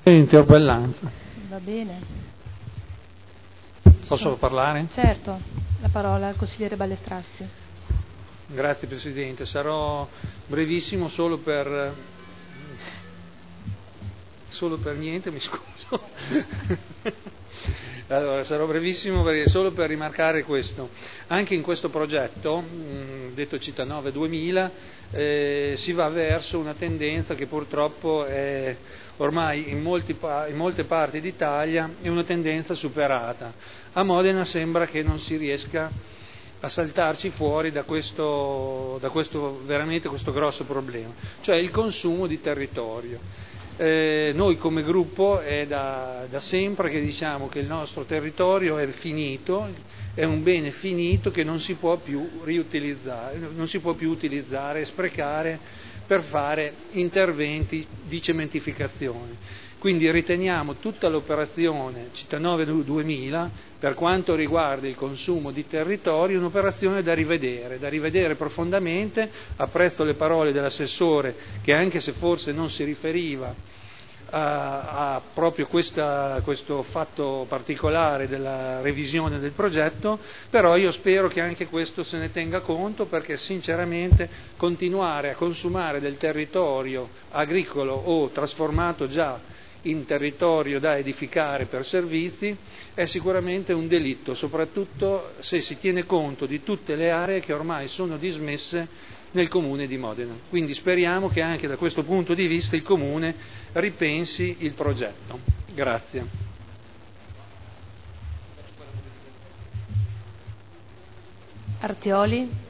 Interpellanza. Va bene. Posso parlare? Certo, la parola al consigliere Ballestrazzi. Grazie Presidente, sarò brevissimo solo per niente, mi scuso. Allora, sarò brevissimo perché solo per rimarcare questo. Anche in questo progetto, detto Città 2000, si va verso una tendenza che purtroppo è ormai in molte parti d'Italia è una tendenza superata. A Modena sembra che non si riesca a saltarci fuori da questo veramente questo grosso problema, cioè il consumo di territorio. Noi come gruppo è da sempre che diciamo che il nostro territorio è finito, è un bene finito che non si può più riutilizzare, non si può più utilizzare e sprecare per fare interventi di cementificazione. Quindi riteniamo tutta l'operazione Città 2000, per quanto riguarda il consumo di territorio, un'operazione da rivedere profondamente. Apprezzo le parole dell'assessore che, anche se forse non si riferiva a proprio questo fatto particolare della revisione del progetto, però io spero che anche questo se ne tenga conto, perché sinceramente continuare a consumare del territorio agricolo o trasformato già in territorio da edificare per servizi è sicuramente un delitto, soprattutto se si tiene conto di tutte le aree che ormai sono dismesse nel Comune di Modena. Quindi speriamo che anche da questo punto di vista il Comune ripensi il progetto. Grazie. Artioli.